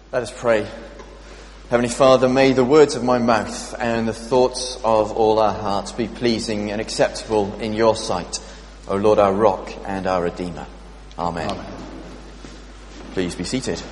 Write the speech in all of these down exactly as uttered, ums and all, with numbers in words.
Let us pray. Heavenly Father, may the words of my mouth and the thoughts of all our hearts be pleasing and acceptable in your sight, O Lord, our rock and our Redeemer. Amen. Amen. Please be seated.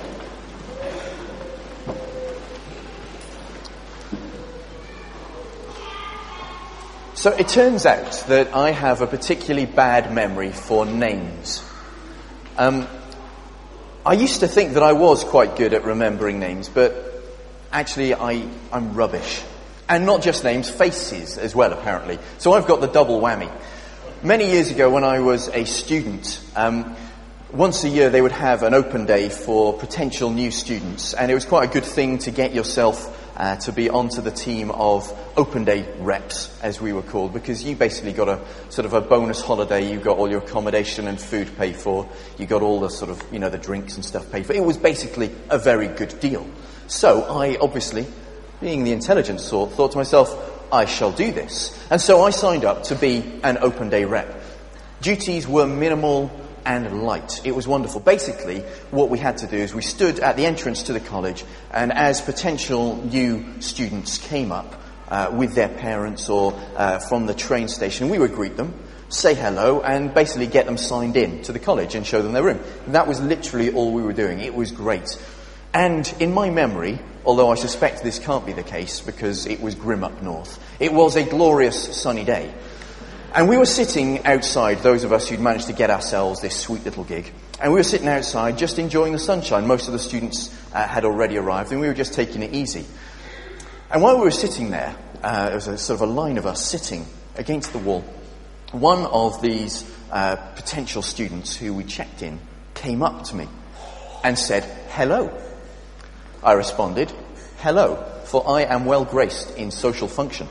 So it turns out that I have a particularly bad memory for names. Um, I used to think that I was quite good at remembering names, but actually I, I'm rubbish. And not just names, faces as well, apparently. So I've got the double whammy. Many years ago when I was a student, um, once a year they would have an open day for potential new students. And it was quite a good thing to get yourself uh, to be onto the team of open day reps, as we were called, because you basically got a sort of a bonus holiday. You got all your accommodation and food paid for. You got all the sort of, you know, the drinks and stuff paid for. It was basically a very good deal. So I obviously, being the intelligent sort, thought to myself, I shall do this. And so I signed up to be an open day rep. Duties were minimal and light. It was wonderful. Basically, what we had to do is we stood at the entrance to the college, and as potential new students came up uh, with their parents or uh, from the train station, we would greet them, say hello, and basically get them signed in to the college and show them their room. And that was literally all we were doing. It was great. And in my memory, although I suspect this can't be the case because it was grim up north, it was a glorious sunny day. And we were sitting outside, those of us who'd managed to get ourselves this sweet little gig, and we were sitting outside just enjoying the sunshine. Most of the students uh, had already arrived, and we were just taking it easy. And while we were sitting there, uh, there was a sort of a line of us sitting against the wall. One of these uh, potential students who we checked in came up to me and said, "Hello." I responded, "Hello, for I am well graced in social function."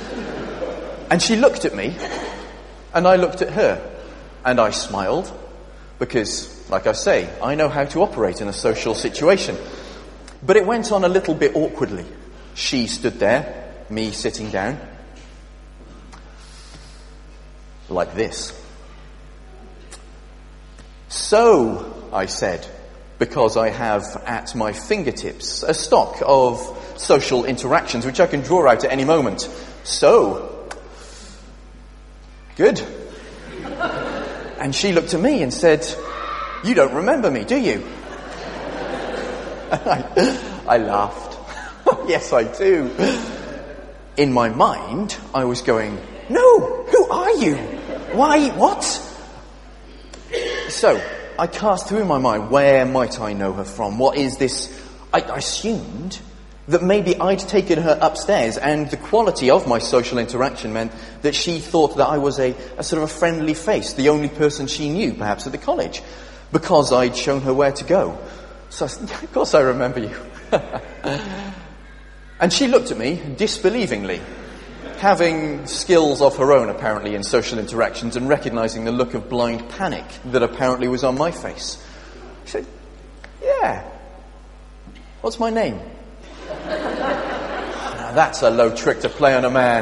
And she looked at me, and I looked at her, and I smiled, because, like I say, I know how to operate in a social situation. But it went on a little bit awkwardly. She stood there, me sitting down, like this. "So," I said, because I have at my fingertips a stock of social interactions which I can draw out at any moment. "So, good." And she looked at me and said, "You don't remember me, do you?" And I, I laughed. "Yes, I do." In my mind, I was going, "No, who are you? Why, what?" So, I cast through my mind, where might I know her from? What is this? I, I assumed that maybe I'd taken her upstairs, and the quality of my social interaction meant that she thought that I was a, a sort of a friendly face, the only person she knew, perhaps, at the college, because I'd shown her where to go. So I said, "Of course I remember you." And she looked at me disbelievingly, having skills of her own, apparently, in social interactions, and recognizing the look of blind panic that apparently was on my face. She said, "Yeah. What's my name?" Now that's a low trick to play on a man.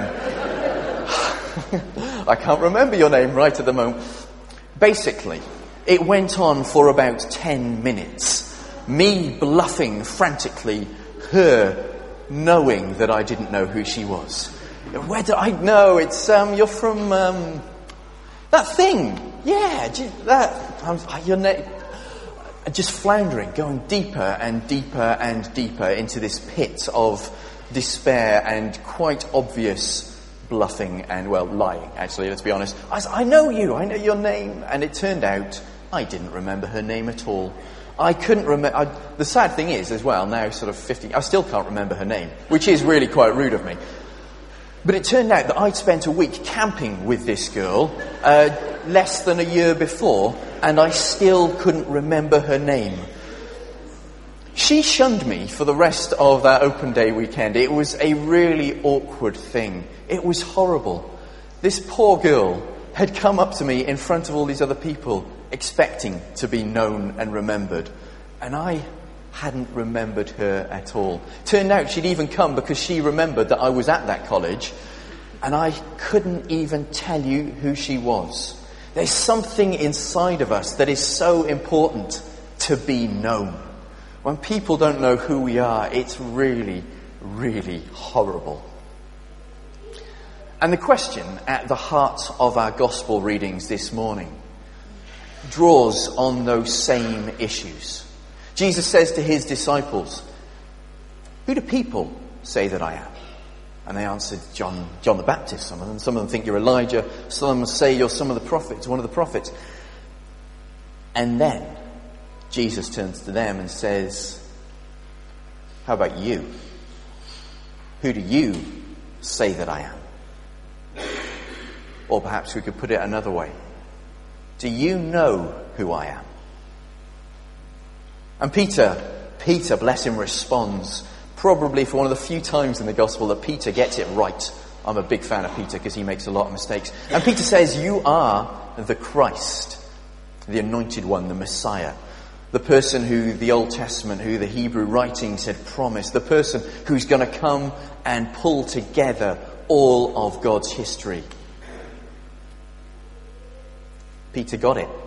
"I can't remember your name right at the moment." Basically, it went on for about ten minutes. Me bluffing frantically, her knowing that I didn't know who she was. "Where do I know? It's, um, you're from, um, that thing. Yeah, that, um, your name." Just floundering, going deeper and deeper and deeper into this pit of despair and quite obvious bluffing and, well, lying, actually, let's be honest. I said, "I know you, I know your name." And it turned out I didn't remember her name at all. I couldn't remember. The sad thing is, as well, now sort of fifty, I still can't remember her name, which is really quite rude of me. But it turned out that I'd spent a week camping with this girl uh, less than a year before, and I still couldn't remember her name. She shunned me for the rest of that open day weekend. It was a really awkward thing. It was horrible. This poor girl had come up to me in front of all these other people, expecting to be known and remembered, and I hadn't remembered her at all. Turned out she'd even come because she remembered that I was at that college, and I couldn't even tell you who she was. There's something inside of us that is so important to be known. When people don't know who we are, it's really, really horrible. And the question at the heart of our gospel readings this morning draws on those same issues. Jesus says to his disciples, "Who do people say that I am?" And they answered, John, John the Baptist. Some of them, some of them think you're Elijah. Some of them say you're some of the prophets, one of the prophets. And then Jesus turns to them and says, "How about you? Who do you say that I am?" Or perhaps we could put it another way. Do you know who I am? And Peter, Peter, bless him, responds, probably for one of the few times in the gospel that Peter gets it right. I'm a big fan of Peter because he makes a lot of mistakes. And Peter says, "You are the Christ, the anointed one, the Messiah, the person who the Old Testament, who the Hebrew writings had promised, the person who's going to come and pull together all of God's history." Peter got it.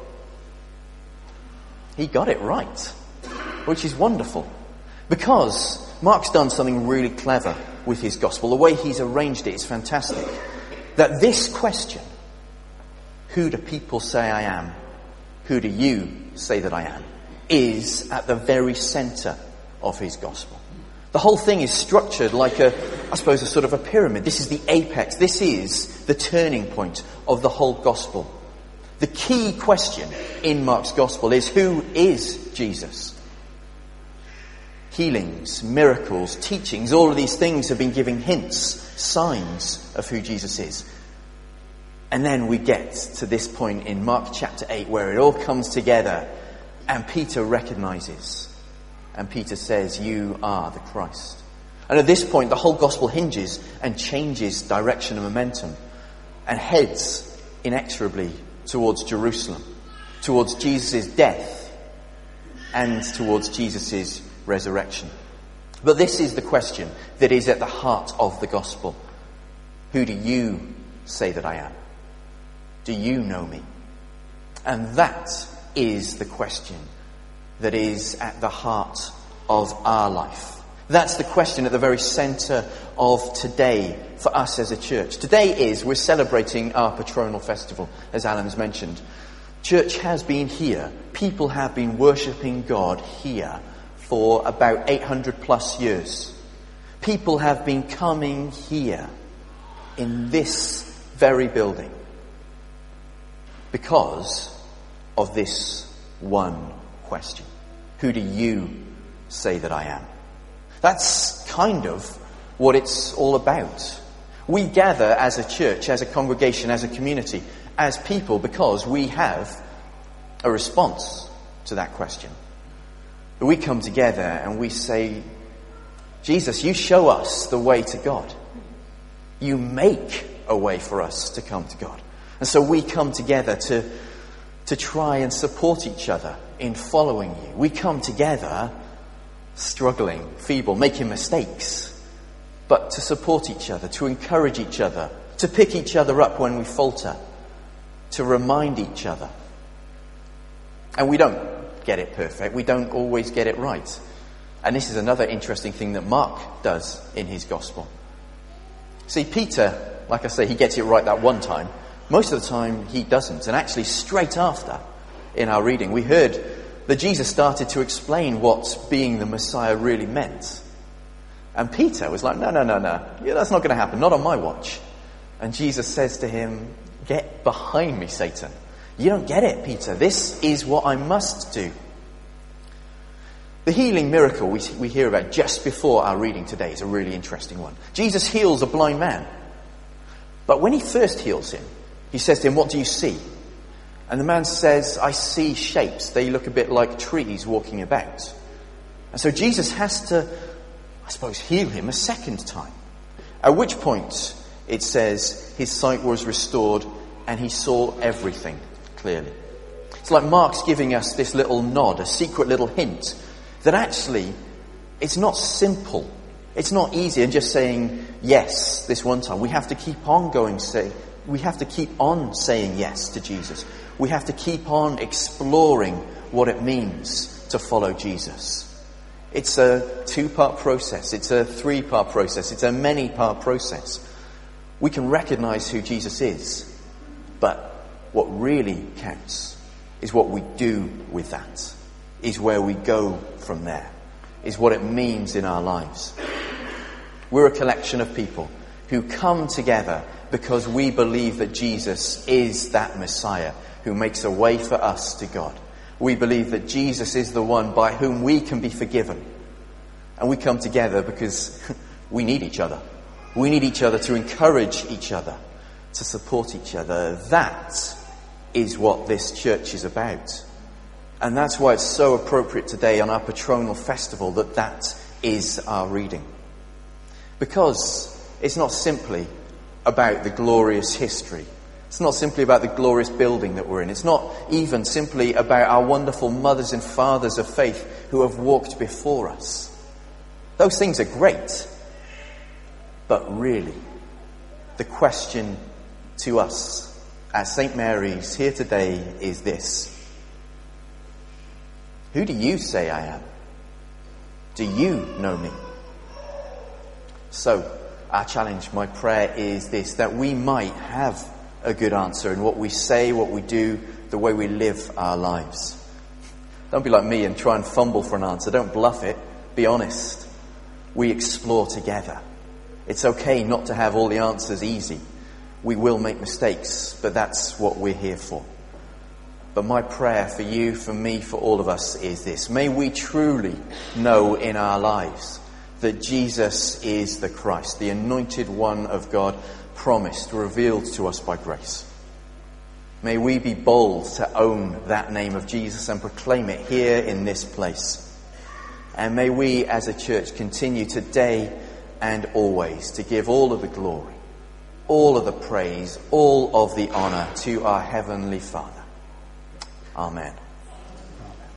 He got it right, which is wonderful. Because Mark's done something really clever with his gospel. The way he's arranged it is fantastic. That this question, who do people say I am? Who do you say that I am? Is at the very centre of his gospel. The whole thing is structured like a, I suppose, a sort of a pyramid. This is the apex. This is the turning point of the whole gospel. The key question in Mark's gospel is, who is Jesus? Healings, miracles, teachings, all of these things have been giving hints, signs of who Jesus is. And then we get to this point in Mark chapter eight where it all comes together and Peter recognises. And Peter says, "You are the Christ." And at this point the whole gospel hinges and changes direction and momentum and heads inexorably towards Jerusalem, towards Jesus' death and towards Jesus' resurrection. But this is the question that is at the heart of the gospel. Who do you say that I am? Do you know me? And that is the question that is at the heart of our life. That's the question at the very centre of today for us as a church. Today is, we're celebrating our patronal festival, as Alan's mentioned. Church has been here. People have been worshipping God here for about eight hundred plus years. People have been coming here in this very building because of this one question. Who do you say that I am? That's kind of what it's all about. We gather as a church, as a congregation, as a community, as people because we have a response to that question. We come together and we say, "Jesus, you show us the way to God. You make a way for us to come to God." And so we come together to, to try and support each other in following you. We come together struggling, feeble, making mistakes, but to support each other, to encourage each other, to pick each other up when we falter, to remind each other. And we don't get it perfect. We don't always get it right. And this is another interesting thing that Mark does in his gospel. See, Peter, like I say, he gets it right that one time. Most of the time he doesn't. And actually straight after, in our reading, we heard that Jesus started to explain what being the Messiah really meant. And Peter was like, no, no, no, no. Yeah, that's not going to happen. Not on my watch. And Jesus says to him, "Get behind me, Satan. You don't get it, Peter. This is what I must do." The healing miracle we, we hear about just before our reading today is a really interesting one. Jesus heals a blind man. But when he first heals him, he says to him, "What do you see?" And the man says, "I see shapes. They look a bit like trees walking about." And so Jesus has to, I suppose, heal him a second time. At which point, it says, his sight was restored and he saw everything clearly. It's like Mark's giving us this little nod, a secret little hint, that actually it's not simple. It's not easy and just saying yes this one time. We have to keep on going, say, we have to keep on saying yes to Jesus. We have to keep on exploring what it means to follow Jesus. It's a two-part process. It's a three-part process. It's a many-part process. We can recognize who Jesus is, but what really counts is what we do with that, is where we go from there, is what it means in our lives. We're a collection of people who come together because we believe that Jesus is that Messiah who makes a way for us to God. We believe that Jesus is the one by whom we can be forgiven. And we come together because we need each other. We need each other to encourage each other, to support each other. That is what this church is about. And that's why it's so appropriate today on our patronal festival that that is our reading. Because it's not simply about the glorious history. It's not simply about the glorious building that we're in. It's not even simply about our wonderful mothers and fathers of faith who have walked before us. Those things are great. But really, the question to us at Saint Mary's here today is this: who do you say I am? Do you know me? So, our challenge, my prayer is this, that we might have a good answer in what we say, what we do, the way we live our lives. Don't be like me and try and fumble for an answer. Don't bluff it. Be honest. We explore together. It's okay not to have all the answers easy. We will make mistakes, but that's what we're here for. But my prayer for you, for me, for all of us is this: may we truly know in our lives that Jesus is the Christ, the anointed one of God, promised, revealed to us by grace. May we be bold to own that name of Jesus and proclaim it here in this place. And may we as a church continue today and always to give all of the glory, all of the praise, all of the honour to our Heavenly Father. Amen.